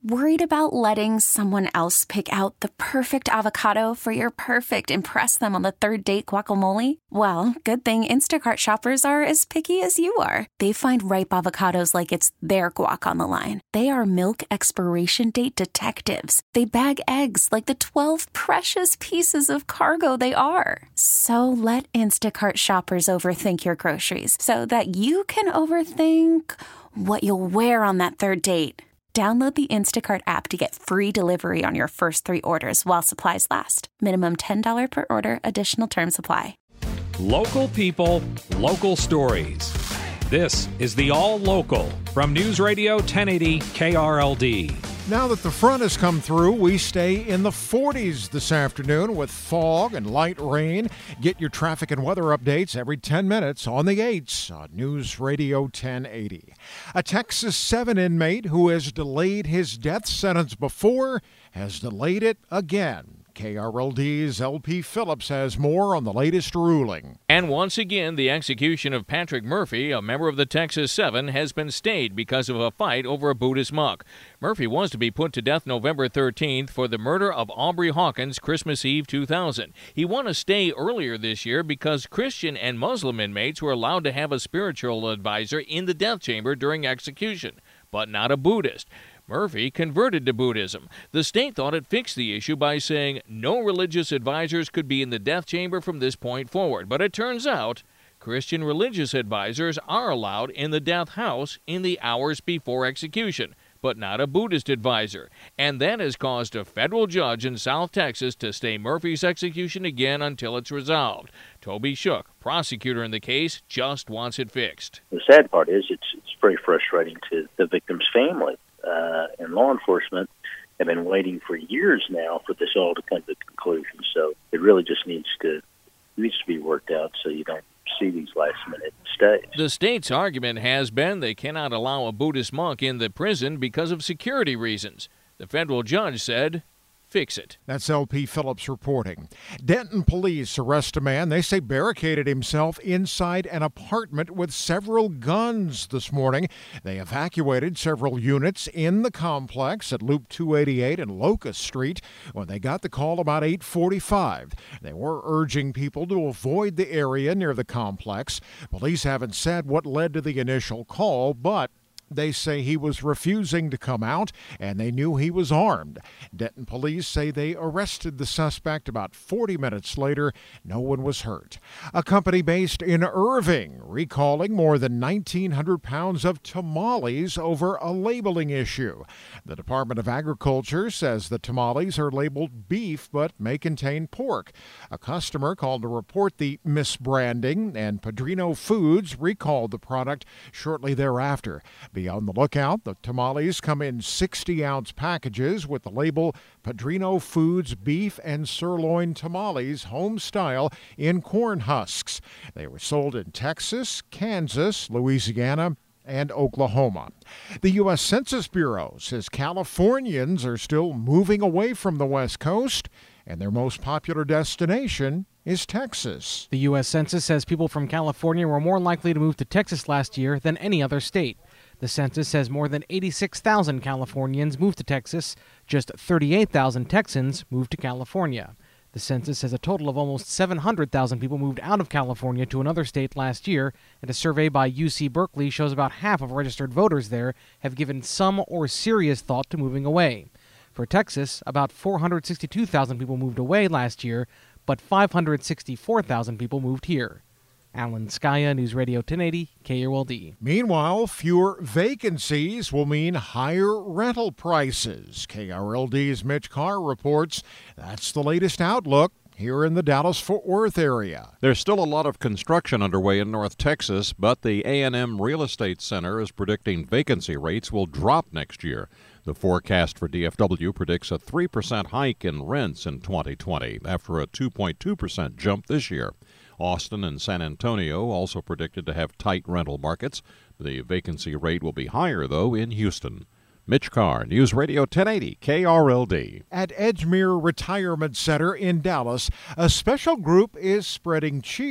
Worried about letting someone else pick out the perfect avocado for your perfect impress them on the third date guacamole? Well, good thing Instacart shoppers are as picky as you are. They find ripe avocados like it's their guac on the line. They are milk expiration date detectives. They bag eggs like the 12 precious pieces of cargo they are. So let Instacart shoppers overthink your groceries so that you can overthink what you'll wear on that third date. Download the Instacart app to get free delivery on your first 3 orders while supplies last. Minimum $10 per order. Additional terms apply. Local people, local stories. This is the All Local from News Radio 1080 KRLD. Now that the front has come through, we stay in the 40s this afternoon with fog and light rain. Get your traffic and weather updates every 10 minutes on the 8s on News Radio 1080. A Texas 7 inmate who has delayed his death sentence before has delayed it again. KRLD's LP Phillips has more on the latest ruling. And once again, the execution of Patrick Murphy, a member of the Texas 7, has been stayed because of a fight over a Buddhist monk. Murphy was to be put to death November 13th for the murder of Aubrey Hawkins Christmas Eve 2000. He won a stay earlier this year because Christian and Muslim inmates were allowed to have a spiritual advisor in the death chamber during execution, but not a Buddhist. Murphy converted to Buddhism. The state thought it fixed the issue by saying no religious advisors could be in the death chamber from this point forward. But it turns out Christian religious advisors are allowed in the death house in the hours before execution, but not a Buddhist advisor. And that has caused a federal judge in South Texas to stay Murphy's execution again until it's resolved. Toby Shook, prosecutor in the case, just wants it fixed. The sad part is it's very frustrating to the victim's family. And law enforcement have been waiting for years now for this all to come to conclusion. So it really just needs to be worked out so you don't see these last-minute stays. The state's argument has been they cannot allow a Buddhist monk in the prison because of security reasons. The federal judge said, fix it. That's LP Phillips reporting. Denton police arrest a man they say barricaded himself inside an apartment with several guns this morning. They evacuated several units in the complex at Loop 288 and Locust Street when they got the call about 8:45. They were urging people to avoid the area near the complex. Police haven't said what led to the initial call, but they say he was refusing to come out, and they knew he was armed. Denton police say they arrested the suspect about 40 minutes later. No one was hurt. A company based in Irving recalling more than 1,900 pounds of tamales over a labeling issue. The Department of Agriculture says the tamales are labeled beef but may contain pork. A customer called to report the misbranding, and Padrino Foods recalled the product shortly thereafter. Be on the lookout. The tamales come in 60-ounce packages with the label Padrino Foods Beef and Sirloin Tamales Home Style in corn husks. They were sold in Texas, Kansas, Louisiana, and Oklahoma. The U.S. Census Bureau says Californians are still moving away from the West Coast, and their most popular destination is Texas. The U.S. Census says people from California were more likely to move to Texas last year than any other state. The census says more than 86,000 Californians moved to Texas. Just 38,000 Texans moved to California. The census says a total of almost 700,000 people moved out of California to another state last year, and a survey by UC Berkeley shows about half of registered voters there have given some or serious thought to moving away. For Texas, about 462,000 people moved away last year, but 564,000 people moved here. Alan Skaya, News Radio 1080, KRLD. Meanwhile, fewer vacancies will mean higher rental prices. KRLD's Mitch Carr reports that's the latest outlook here in the Dallas-Fort Worth area. There's still a lot of construction underway in North Texas, but the A&M Real Estate Center is predicting vacancy rates will drop next year. The forecast for DFW predicts a 3% hike in rents in 2020 after a 2.2% jump this year. Austin and San Antonio also predicted to have tight rental markets. The vacancy rate will be higher, though, in Houston. Mitch Carr, News Radio 1080, KRLD. At Edgemere Retirement Center in Dallas, a special group is spreading cheer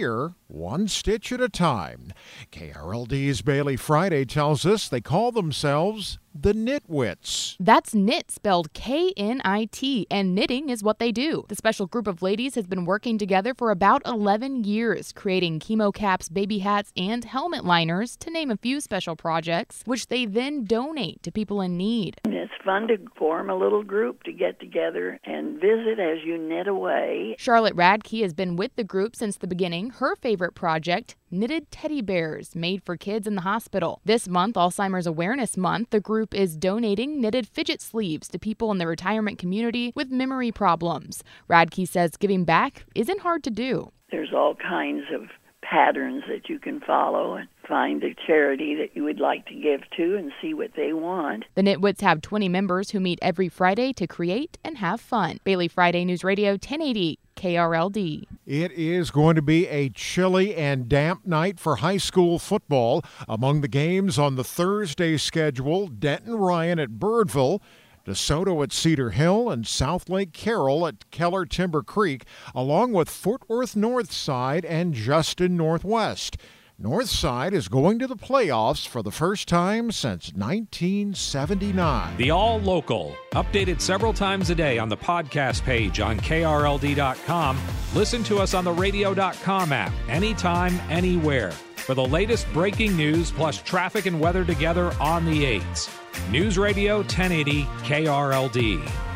one stitch at a time. KRLD's Bailey Friday tells us they call themselves the Knitwits. That's knit spelled K-N-I-T, and knitting is what they do. The special group of ladies has been working together for about 11 years, creating chemo caps, baby hats, and helmet liners, to name a few special projects, which they then donate to people in need. It's fun to form a little group to get together and visit as you knit away. Charlotte Radke has been with the group since the beginning. Her favorite project, knitted teddy bears made for kids in the hospital. This month, Alzheimer's Awareness Month, the group is donating knitted fidget sleeves to people in the retirement community with memory problems. Radke says giving back isn't hard to do. There's all kinds of patterns that you can follow and find a charity that you would like to give to and see what they want. The Knitwits have 20 members who meet every Friday to create and have fun. Bailey Friday News Radio 1080 KRLD. It is going to be a chilly and damp night for high school football. Among the games on the Thursday schedule, Denton Ryan at Birdville, DeSoto at Cedar Hill, and South Lake Carroll at Keller Timber Creek, along with Fort Worth Northside and Justin Northwest. Northside is going to the playoffs for the first time since 1979. The All Local, updated several times a day on the podcast page on KRLD.com. Listen to us on the radio.com app, anytime, anywhere. For the latest breaking news plus traffic and weather together on the 8s. News Radio 1080 KRLD.